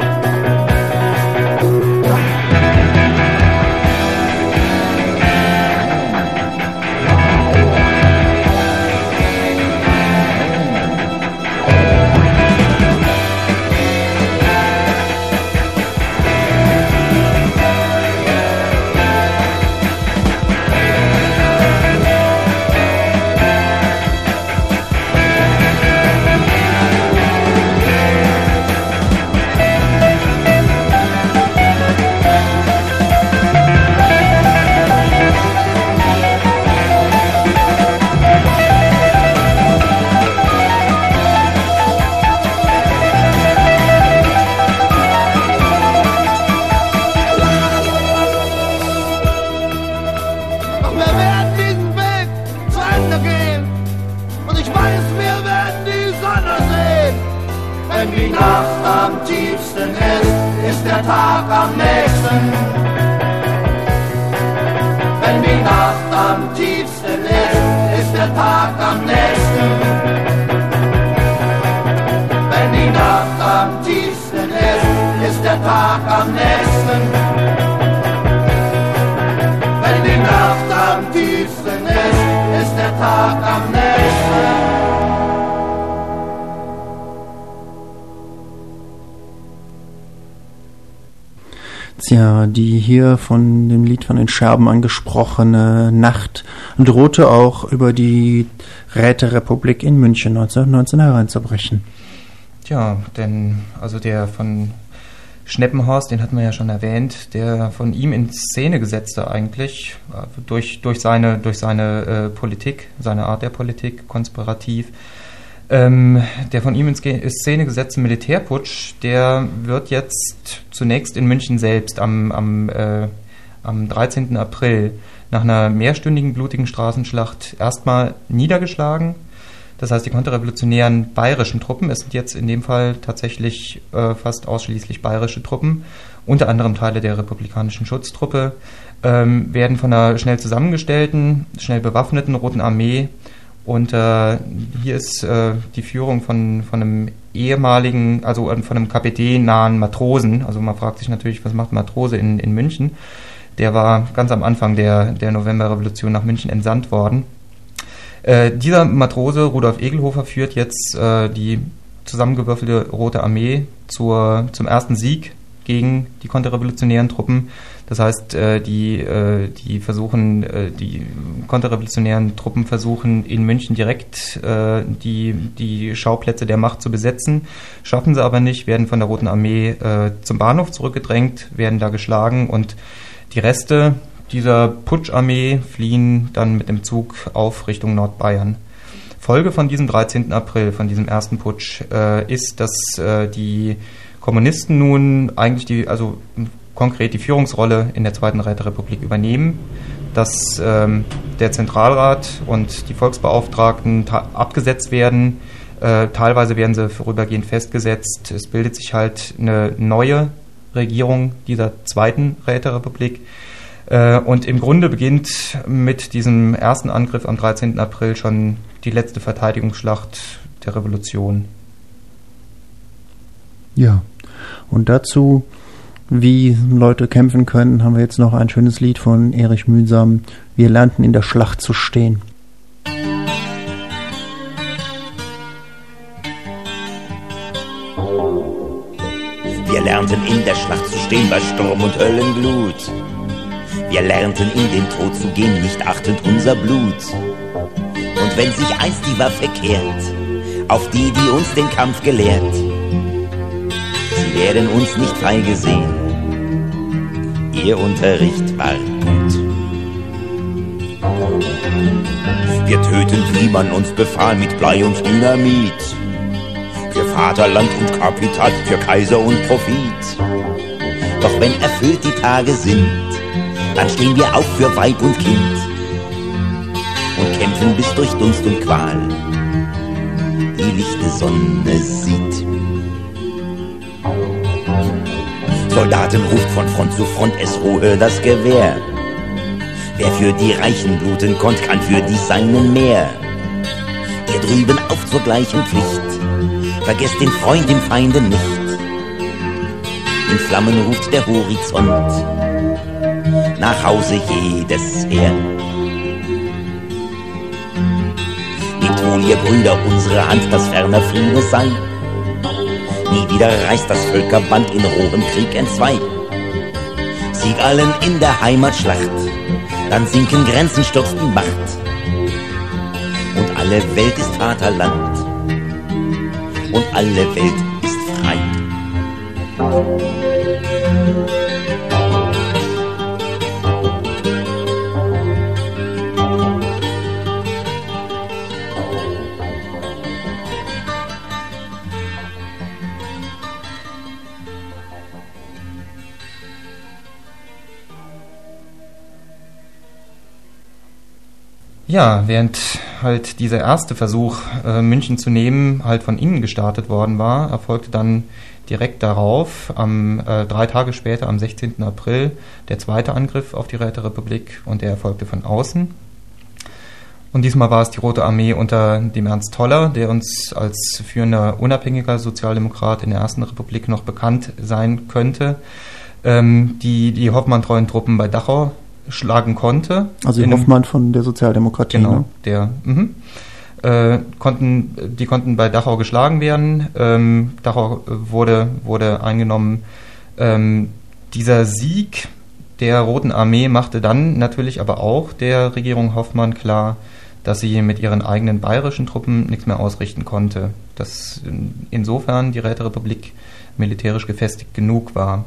Ja, die hier von dem Lied von den Scherben angesprochene Nacht drohte auch über die Räterepublik in München 1919 hereinzubrechen. Ja, denn also der von Schneppenhorst, den hatten wir ja schon erwähnt, der von ihm in Szene gesetzte eigentlich, durch seine Politik, seine Art der Politik, konspirativ, der von ihm in Szene gesetzte Militärputsch, der wird jetzt zunächst in München selbst am 13. April nach einer mehrstündigen blutigen Straßenschlacht erstmal niedergeschlagen. Das heißt, die konterrevolutionären bayerischen Truppen, es sind jetzt in dem Fall tatsächlich fast ausschließlich bayerische Truppen, unter anderem Teile der republikanischen Schutztruppe, werden von einer schnell zusammengestellten, schnell bewaffneten Roten Armee und hier ist die Führung von einem ehemaligen, also von einem KPD-nahen Matrosen, also man fragt sich natürlich, was macht ein Matrose in München, der war ganz am Anfang der Novemberrevolution nach München entsandt worden. Dieser Matrose, Rudolf Egelhofer, führt jetzt die zusammengewürfelte Rote Armee zum ersten Sieg gegen die konterrevolutionären Truppen. Das heißt, die konterrevolutionären Truppen versuchen in München direkt die Schauplätze der Macht zu besetzen, schaffen sie aber nicht, werden von der Roten Armee zum Bahnhof zurückgedrängt, werden da geschlagen und die Reste dieser Putscharmee fliehen dann mit dem Zug auf Richtung Nordbayern. Folge von diesem 13. April, von diesem ersten Putsch, ist, dass die Kommunisten nun eigentlich konkret die Führungsrolle in der Zweiten Räterepublik übernehmen, dass der Zentralrat und die Volksbeauftragten abgesetzt werden, teilweise werden sie vorübergehend festgesetzt. Es bildet sich halt eine neue Regierung dieser Zweiten Räterepublik. Und im Grunde beginnt mit diesem ersten Angriff am 13. April schon die letzte Verteidigungsschlacht der Revolution. Ja, und dazu, wie Leute kämpfen können, haben wir jetzt noch ein schönes Lied von Erich Mühsam. Wir lernten in der Schlacht zu stehen. Wir lernten in der Schlacht zu stehen bei Sturm und Höllenblut. Wir lernten in den Tod zu gehen, nicht achtend unser Blut. Und wenn sich einst die Waffe kehrt, auf die uns den Kampf gelehrt, sie werden uns nicht feige sehen. Ihr Unterricht war gut. Wir töten, wie man uns befahl, mit Blei und Dynamit. Für Vaterland und Kapital, für Kaiser und Profit. Doch wenn erfüllt die Tage sind, dann stehen wir auf für Weib und Kind und kämpfen bis durch Dunst und Qual die lichte Sonne sieht. Soldaten ruft von Front zu Front, es ruhe das Gewehr. Wer für die Reichen bluten konnt, kann für die Seinen mehr. Ihr drüben auf zur gleichen Pflicht, vergesst den Freund im Feinde nicht. In Flammen ruft der Horizont, nach Hause jedes Heer. Nehmt wohl, ihr Brüder, unsere Hand, dass ferner Friede sei. Nie wieder reißt das Völkerband in rohem Krieg entzwei. Sieg allen in der Heimatschlacht, dann sinken Grenzen, stürzt die Macht. Und alle Welt ist Vaterland, und alle Welt ist frei. Ja, während halt dieser erste Versuch, München zu nehmen, halt von innen gestartet worden war, erfolgte dann direkt darauf, 3 Tage später, am 16. April, der zweite Angriff auf die Räterepublik und der erfolgte von außen. Und diesmal war es die Rote Armee unter dem Ernst Toller, der uns als führender unabhängiger Sozialdemokrat in der Ersten Republik noch bekannt sein könnte, die Hoffmann-treuen Truppen bei Dachau schlagen konnte. Also Hoffmann von der Sozialdemokratie. Genau, die konnten bei Dachau geschlagen werden. Dachau wurde eingenommen. Dieser Sieg der Roten Armee machte dann natürlich aber auch der Regierung Hoffmann klar, dass sie mit ihren eigenen bayerischen Truppen nichts mehr ausrichten konnte. Dass insofern die Räterepublik militärisch gefestigt genug war.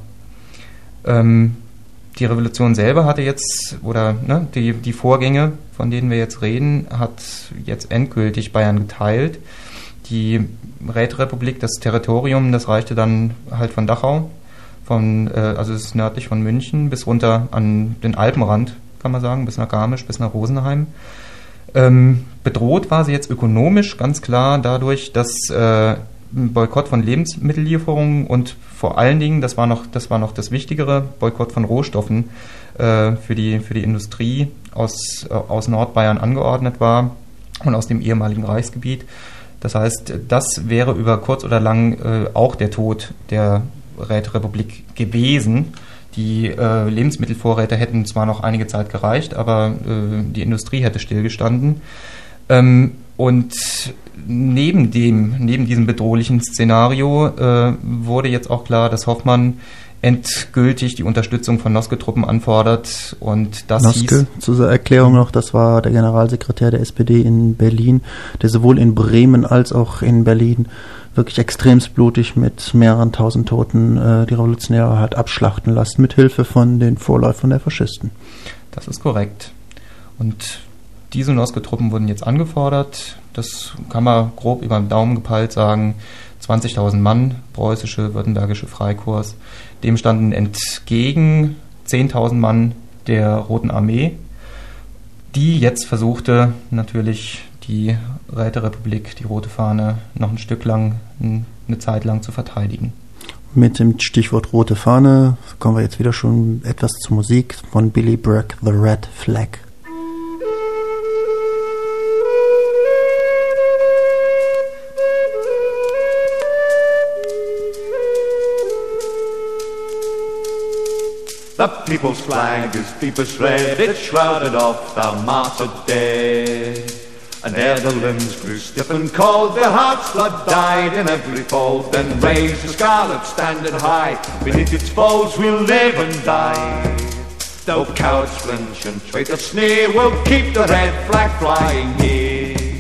Die Revolution selber hatte jetzt, oder die Vorgänge, von denen wir jetzt reden, hat jetzt endgültig Bayern geteilt. Die Räterepublik, das Territorium, das reichte dann halt von Dachau, also es ist nördlich von München, bis runter an den Alpenrand, kann man sagen, bis nach Garmisch, bis nach Rosenheim. Bedroht war sie jetzt ökonomisch ganz klar dadurch, dass Boykott von Lebensmittellieferungen und vor allen Dingen, das war noch das Wichtigere, Boykott von Rohstoffen für die Industrie aus Nordbayern angeordnet war und aus dem ehemaligen Reichsgebiet. Das heißt, das wäre über kurz oder lang auch der Tod der Räterepublik gewesen. Die Lebensmittelvorräte hätten zwar noch einige Zeit gereicht, aber die Industrie hätte stillgestanden. Und neben diesem bedrohlichen Szenario wurde jetzt auch klar, dass Hoffmann endgültig die Unterstützung von Noske-Truppen anfordert. Und das Noske, zur Erklärung noch, das war der Generalsekretär der SPD in Berlin, der sowohl in Bremen als auch in Berlin wirklich extremst blutig mit mehreren tausend Toten die Revolutionäre hat abschlachten lassen, mit Hilfe von den Vorläufern der Faschisten. Das ist korrekt. Und diese Noske-Truppen wurden jetzt angefordert. Das kann man grob über den Daumen gepeilt sagen. 20.000 Mann, preußische, württembergische Freikorps. Dem standen entgegen 10.000 Mann der Roten Armee, die jetzt versuchte, natürlich die Räterepublik, die Rote Fahne, noch eine Zeit lang zu verteidigen. Mit dem Stichwort Rote Fahne kommen wir jetzt wieder schon etwas zur Musik von Billy Bragg, The Red Flag. The people's flag is deepest red, it shrouded off the martyred dead. And ere the limbs grew stiff and cold, their heart's blood died in every fold. Then raised the scarlet standard high, beneath its folds we'll live and die. Though cowards flinch and traitors sneer, we'll keep the red flag flying here.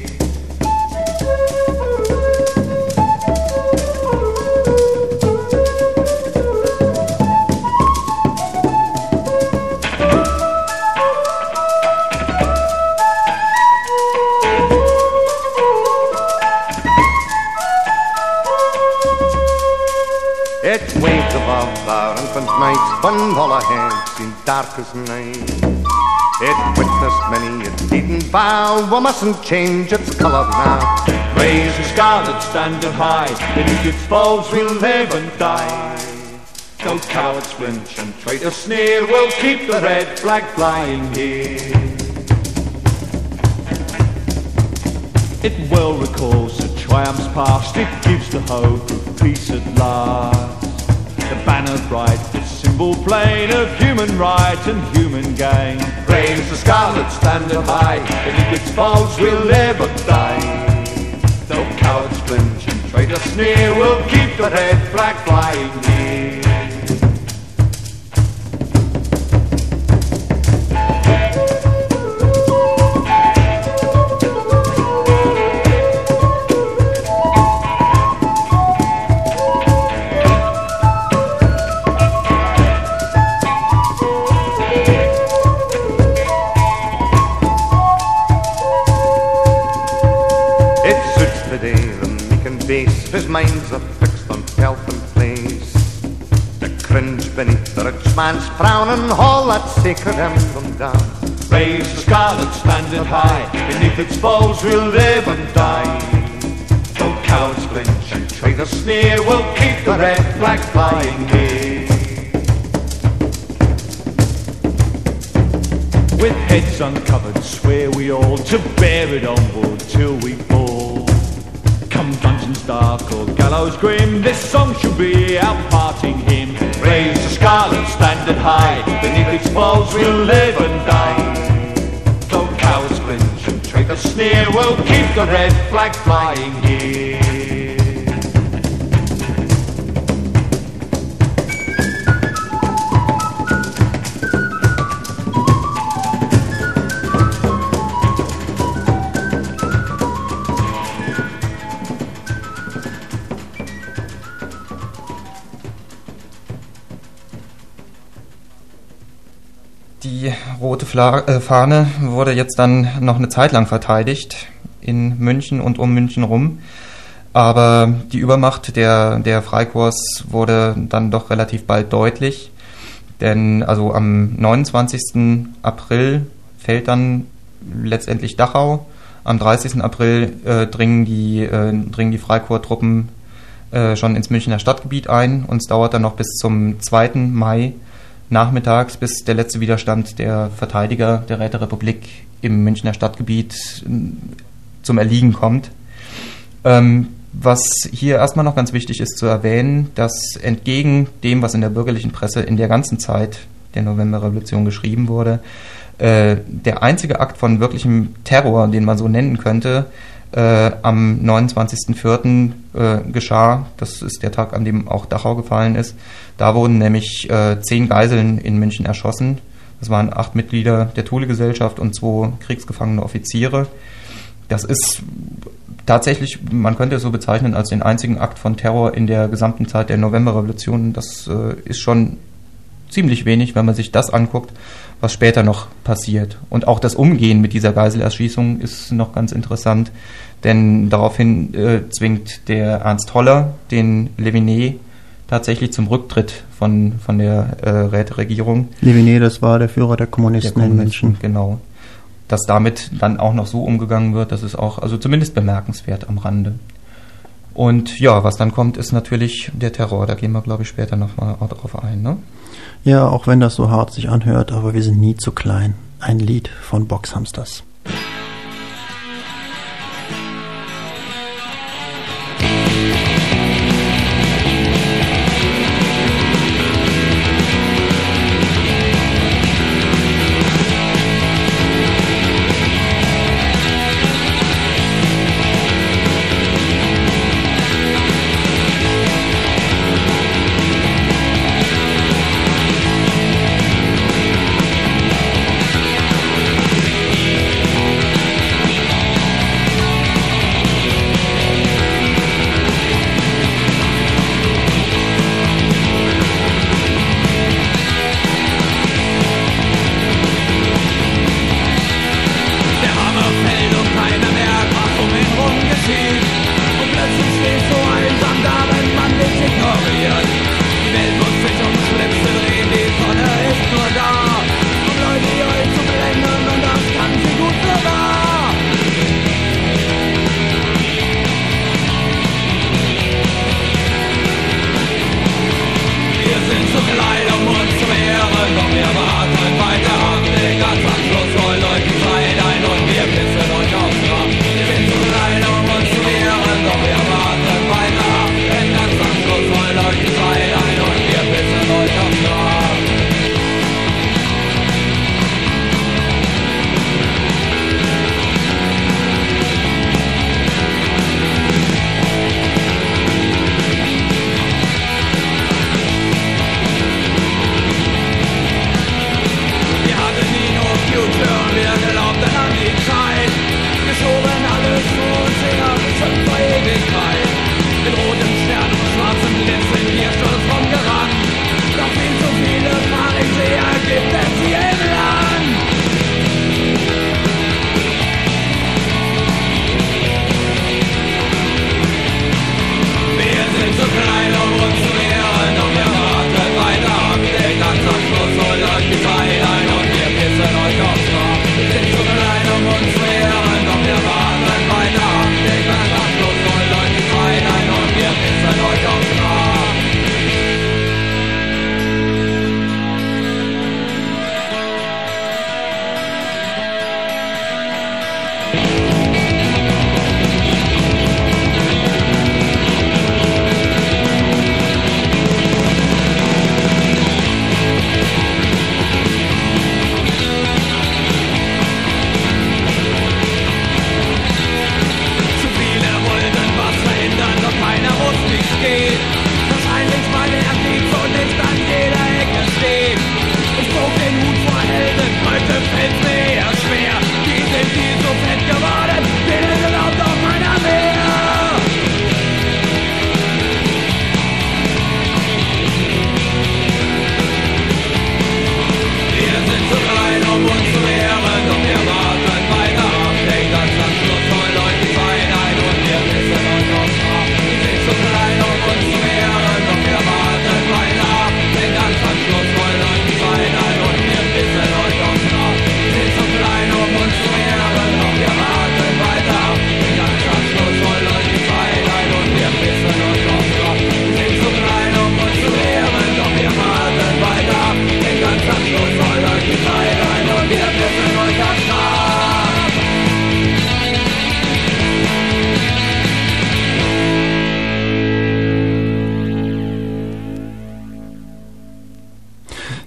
It waved above our infant night, when all our heads seemed dark as night. It witnessed many a beaten vow, we mustn't change its colour now. Raise the scarlet standard high, beneath its folds we'll live and die. Though cowards flinch and traitors sneer, we'll keep the red flag flying here. It well recalls the triumphs past, it gives the hope of peace at last. The banner bright, the symbol plain of human right and human gain. Raise the scarlet standard high, beneath its folds we'll live or die. Though cowards flinch and traitors sneer, we'll keep the red flag flying here. His minds are fixed on health and place. The cringe beneath the rich man's frown and haul that sacred emblem down. Raise the scarlet standard high, beneath its folds we'll live and die. Though cowards flinch and traitors sneer, we'll keep the red flag flying here. With heads uncovered swear we all to bear it onward till we fall. Come dungeons dark or gallows grim, this song shall be our parting hymn. Raise the scarlet standard high, beneath its folds we'll live and die. Though cowards flinch and traitors sneer, we'll keep the red flag flying here. Fahne wurde jetzt dann noch eine Zeit lang verteidigt in München und um München rum. Aber die Übermacht der Freikorps wurde dann doch relativ bald deutlich. Denn also am 29. April fällt dann letztendlich Dachau. Am 30. April dringen die Freikorps-Truppen schon ins Münchner Stadtgebiet ein. Und es dauert dann noch bis zum 2. Mai nachmittags, bis der letzte Widerstand der Verteidiger der Räterepublik im Münchner Stadtgebiet zum Erliegen kommt. Was hier erstmal noch ganz wichtig ist zu erwähnen, dass entgegen dem, was in der bürgerlichen Presse in der ganzen Zeit der Novemberrevolution geschrieben wurde, der einzige Akt von wirklichem Terror, den man so nennen könnte, am 29.04. Geschah. Das ist der Tag, an dem auch Dachau gefallen ist. Da wurden nämlich 10 Geiseln in München erschossen. Das waren 8 Mitglieder der Thule-Gesellschaft und 2 kriegsgefangene Offiziere. Das ist tatsächlich, man könnte es so bezeichnen, als den einzigen Akt von Terror in der gesamten Zeit der Novemberrevolution. Das ist schon ziemlich wenig, wenn man sich das anguckt, was später noch passiert. Und auch das Umgehen mit dieser Geiselerschießung ist noch ganz interessant, denn daraufhin zwingt der Ernst Holler den Leviné tatsächlich zum Rücktritt von der Räteregierung. Leviné, das war der Führer der Kommunisten in München. Genau. Dass damit dann auch noch so umgegangen wird, das ist auch, also zumindest bemerkenswert am Rande. Und ja, was dann kommt, ist natürlich der Terror. Da gehen wir, glaube ich, später nochmal drauf ein, ne? Ja, auch wenn das so hart sich anhört, aber wir sind nie zu klein. Ein Lied von Boxhamsters. Heute fällt mir schwer, die sind viel so fett geworden.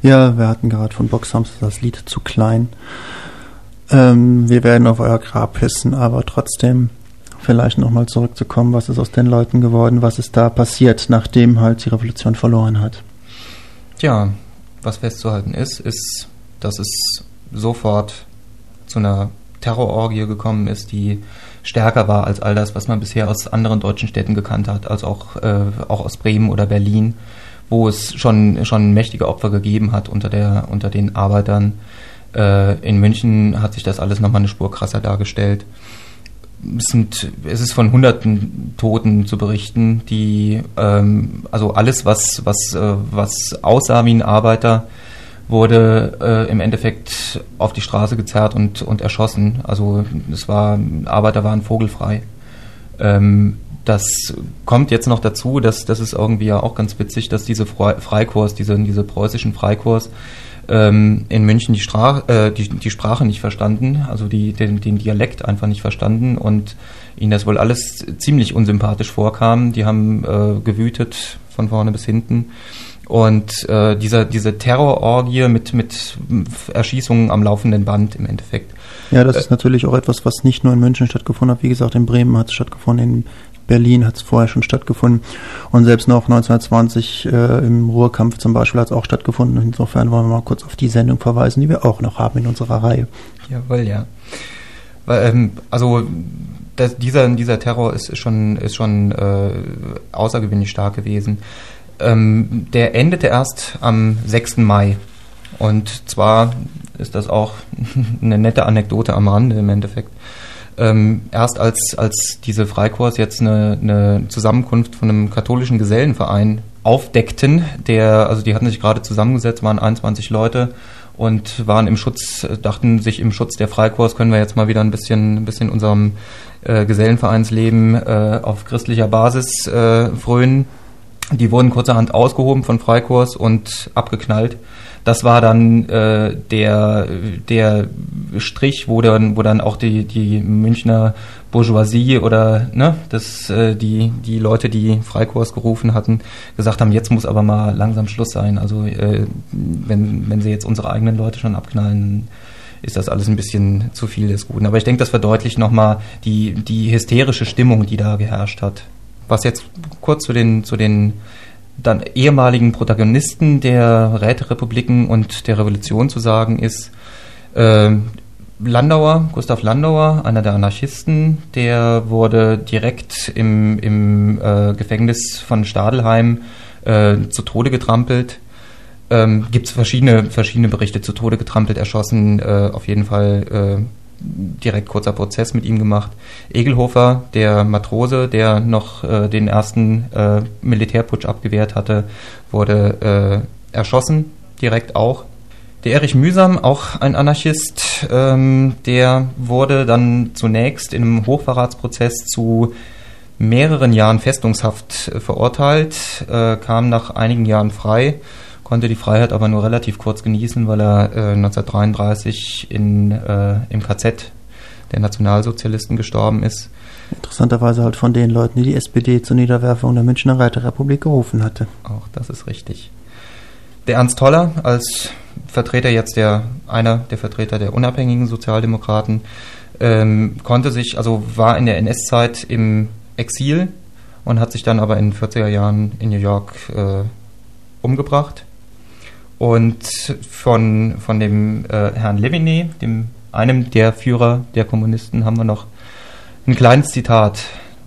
Ja, wir hatten gerade von Boxhamster das Lied Zu klein. Wir werden auf euer Grab pissen, aber trotzdem vielleicht nochmal zurückzukommen, was ist aus den Leuten geworden, was ist da passiert, nachdem halt die Revolution verloren hat. Ja, was festzuhalten ist, dass es sofort zu einer Terrororgie gekommen ist, die stärker war als all das, was man bisher aus anderen deutschen Städten gekannt hat, als auch aus Bremen oder Berlin, wo es schon mächtige Opfer gegeben hat unter den Arbeitern. In München hat sich das alles nochmal eine Spur krasser dargestellt. Es ist von Hunderten Toten zu berichten, die also alles, was aussah wie ein Arbeiter, wurde im Endeffekt auf die Straße gezerrt und erschossen. Also Arbeiter waren vogelfrei. Das kommt jetzt noch dazu, das ist irgendwie ja auch ganz witzig, dass diese Freikorps, diese preußischen Freikorps in München die Sprache nicht verstanden, also den Dialekt einfach nicht verstanden und ihnen das wohl alles ziemlich unsympathisch vorkam. Die haben gewütet von vorne bis hinten. Und diese Terrororgie mit Erschießungen am laufenden Band im Endeffekt. Ja, das ist natürlich auch etwas, was nicht nur in München stattgefunden hat. Wie gesagt, in Bremen hat es stattgefunden, in Berlin hat es vorher schon stattgefunden. Und selbst noch 1920 im Ruhrkampf zum Beispiel hat es auch stattgefunden. Insofern wollen wir mal kurz auf die Sendung verweisen, die wir auch noch haben in unserer Reihe. Jawohl, ja. Dieser Terror ist schon außergewöhnlich stark gewesen. Der endete erst am 6. Mai. Und zwar ist das auch eine nette Anekdote am Rande im Endeffekt. Erst als diese Freikorps jetzt eine Zusammenkunft von einem katholischen Gesellenverein aufdeckten, die hatten sich gerade zusammengesetzt, waren 21 Leute und dachten sich im Schutz der Freikorps können wir jetzt mal wieder ein bisschen unserem Gesellenvereinsleben auf christlicher Basis frönen. Die wurden kurzerhand ausgehoben von Freikorps und abgeknallt. Das war dann der Strich, wo dann auch die Münchner Bourgeoisie oder die Leute, die Freikorps gerufen hatten, gesagt haben, jetzt muss aber mal langsam Schluss sein. Also wenn sie jetzt unsere eigenen Leute schon abknallen, ist das alles ein bisschen zu viel des Guten. Aber ich denke, das verdeutlicht nochmal die hysterische Stimmung, die da geherrscht hat. Was jetzt kurz zu den dann ehemaligen Protagonisten der Räterepubliken und der Revolution zu sagen ist, Gustav Landauer, einer der Anarchisten, der wurde direkt im Gefängnis von Stadelheim zu Tode getrampelt. Gibt es verschiedene Berichte, zu Tode getrampelt, erschossen, auf jeden Fall direkt kurzer Prozess mit ihm gemacht. Egelhofer, der Matrose, der noch den ersten Militärputsch abgewehrt hatte, wurde erschossen, direkt auch. Der Erich Mühsam, auch ein Anarchist, der wurde dann zunächst in einem Hochverratsprozess zu mehreren Jahren Festungshaft verurteilt, kam nach einigen Jahren frei, konnte die Freiheit aber nur relativ kurz genießen, weil er 1933 im KZ der Nationalsozialisten gestorben ist. Interessanterweise halt von den Leuten, die SPD zur Niederwerfung der Münchner Räterepublik gerufen hatte. Auch das ist richtig. Der Ernst Toller als Vertreter einer der Vertreter der unabhängigen Sozialdemokraten, war in der NS-Zeit im Exil und hat sich dann aber in den 40er Jahren in New York umgebracht. Und von dem Herrn Leviné, einem der Führer der Kommunisten, haben wir noch ein kleines Zitat,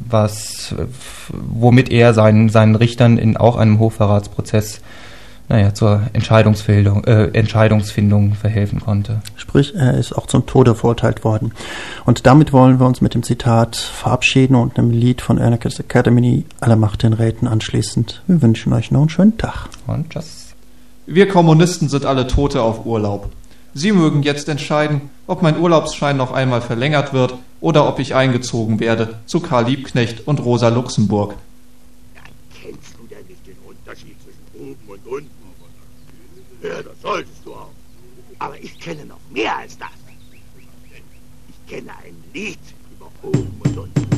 womit er seinen Richtern in auch einem Hochverratsprozess zur Entscheidungsfindung verhelfen konnte. Sprich, er ist auch zum Tode verurteilt worden. Und damit wollen wir uns mit dem Zitat verabschieden und einem Lied von Anarchist Academy, Alle Macht den Räten, anschließend. Wir wünschen euch noch einen schönen Tag. Und tschüss. Wir Kommunisten sind alle Tote auf Urlaub. Sie mögen jetzt entscheiden, ob mein Urlaubsschein noch einmal verlängert wird oder ob ich eingezogen werde zu Karl Liebknecht und Rosa Luxemburg. Dann kennst du denn nicht den Unterschied zwischen oben und unten? Ja, das solltest du auch. Aber ich kenne noch mehr als das. Ich kenne ein Lied über oben und unten.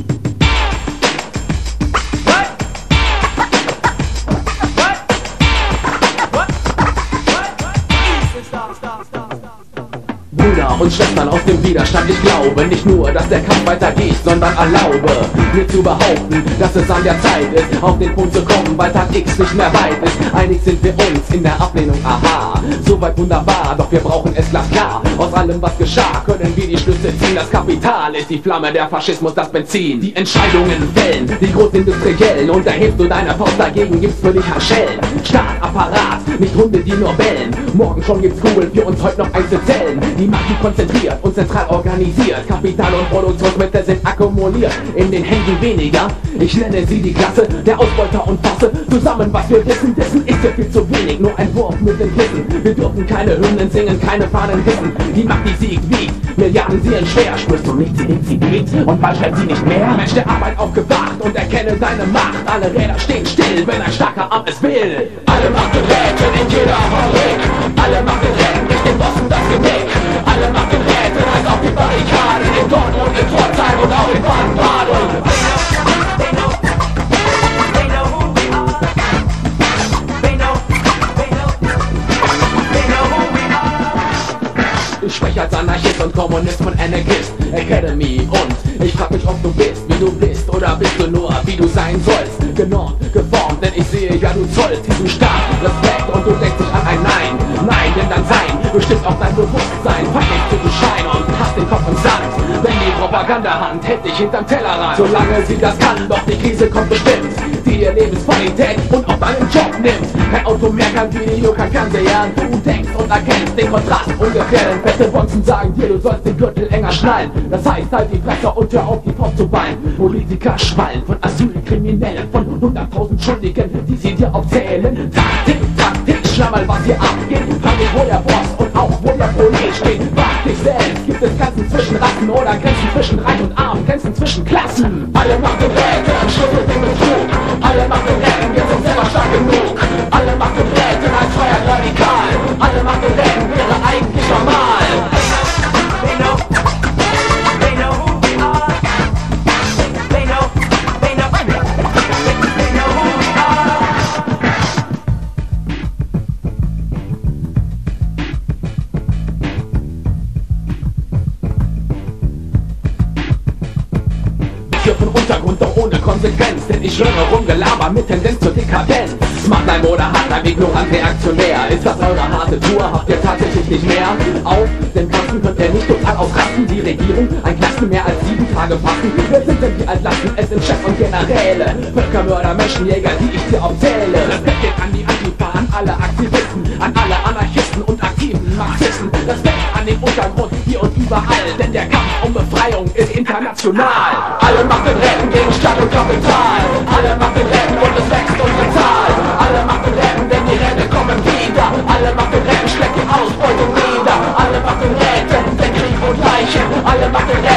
Brüder und Schwestern aus dem Widerstand, ich glaube nicht nur, dass der Kampf weitergeht, sondern erlaube mir zu behaupten, dass es an der Zeit ist, auf den Punkt zu kommen, weil Tag X nicht mehr weit ist. Einig sind wir uns in der Ablehnung, aha, soweit wunderbar, doch wir brauchen es glasklar. Aus allem, was geschah, können wir die Schlüsse ziehen. Das Kapital ist die Flamme, der Faschismus das Benzin. Die Entscheidungen fällen, die Großindustriellen, und erhebst du deine Faust dagegen, gibt's für dich Handschellen. Staat, Apparat, nicht Hunde, die nur bellen. Morgen schon gibt's Kugeln für uns heute noch einzuzählen. Die Macht, die konzentriert und zentral organisiert. Kapital und Produktionsmittel sind akkumuliert in den Händen weniger. Ich nenne sie die Klasse der Ausbeuter und fasse zusammen, was wir wissen. Dessen ist ja viel zu wenig, nur ein Wurf mit den Kissen. Wir dürfen keine Hymnen singen, keine Fahnen hissen. Die Macht, die siegt, wiegt. Milliarden sehen schwer. Spürst du nicht, sie biegt und bald schreibt sie nicht mehr. Mensch der Arbeit aufgewacht und erkenne deine Macht. Alle Räder stehen still, wenn ein starker Arm es will. Alle Macht und Räte in jeder Fabrik. Alle Macht und Räten durch den Bossen das Genick. Alle Macht und Räte als auf die Barrikaden. In Dortmund, in Pforzheim und auch in Baden-Baden. Ich spreche als Anarchist und Kommunist von Anarchist Academy und ich frag mich, ob du bist, wie du bist, oder bist du nur, wie du sein sollst. Genormt, geformt, denn ich sehe, ja du zollst diesen Staat Respekt und du denkst dich an ein Nein. Nein, denn dein Sein bestimmt auch dein Bewusstsein. Fang nicht zu Schein und hast den Kopf im Sand, denn die Propagandahand hält dich hinterm Tellerrand. Solange sie das kann, doch die Krise kommt bestimmt, die dir Lebensqualität und auch deinen Job nimmt. Kein Auto mehr, kein Video, kein Fernseher. Du denkst und erkennst den Kontrast ungefähr, denn feste Bonzen sagen dir, du sollst den Gürtel enger schnallen. Das heißt, halt die Fresse und hör auf, die Faust zu ballen. Politiker schwallen von Asylkriminellen, von 100.000 Schuldigen, die sie dir aufzählen. Taktik, schlammerl, was hier abgeht. Frag dich, wo der Boss und auch wo der Prolet steht. Frag dich selbst, gibt es Grenzen zwischen Rassen oder Grenzen zwischen Reich und Arm, Grenzen zwischen Klassen? Alle Macht und Räte am Schluss mit dem Betrug. Alle Macht und Räten, wir sind selber stark genug. Alle Macht und Räten als Freiheit radikal. Alle Macht und Räten wäre eigentlich normal. Von Untergrund, doch ohne Konsequenz, denn ich höre Rumgelaber mit Tendenz zur Dekadenz. Smartline oder Hardline, ignorant, reaktionär. Ist das eure harte Tour? Habt ihr tatsächlich nicht mehr? Auf den Kasten könnt ihr nicht total ausrasten. Die Regierung, ein Klassen mehr als 7 Tage passen. Wer sind denn die Altlasten? Es sind Chefs und Generäle, Völkermörder, Menschenjäger, die ich dir aufzähle. Respekt geht an die Antifa, an alle Aktivisten, an alle Anarchisten und aktiven Marxisten. Respekt an den Untergrund, hier und überall, denn der Kampf um Befreiung ist international. Alle Macht und Retten gegen Staat und Kapital. Alle Macht und Retten und es wächst unsere Zahl. Alle Macht und Retten, denn die Rente kommen wieder. Alle Macht und Retten, schlägt die Ausbeutung nieder. Alle Macht und Retten, denn Krieg und Leichen. Alle Macht und Retten.